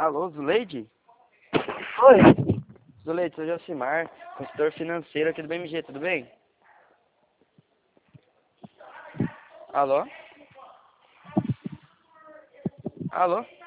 Alô, Zuleide? Oi, Zuleide, sou Josimar, consultor financeiro aqui do BMG, tudo bem? Alô? Alô?